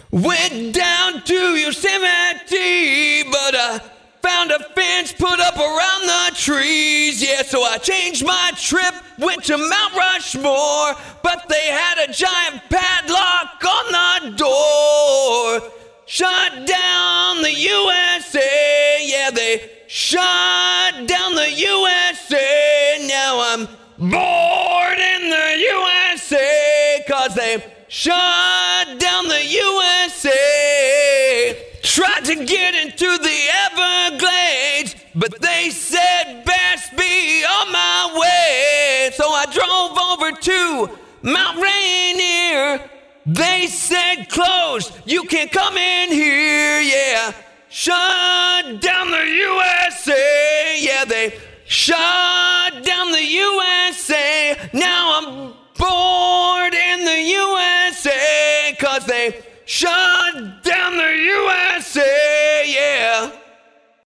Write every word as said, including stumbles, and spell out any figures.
Went down to Yosemite, but I found a fence put up around the trees. Yeah, so I changed my trip, went to Mount Rushmore, but they had a giant padlock on the door. Shut down the U S A, yeah, they shut down the U S A. Now I'm bored in the U S A, cause they shut down the U S A. Tried to get into the Everglades, but they said best be on my way. So I drove over to Mount Rainier. They said closed, you can't come in here, yeah. Shut down the U S A, yeah, they shut down the U S A. Now I'm bored in the U S A, cause they shut down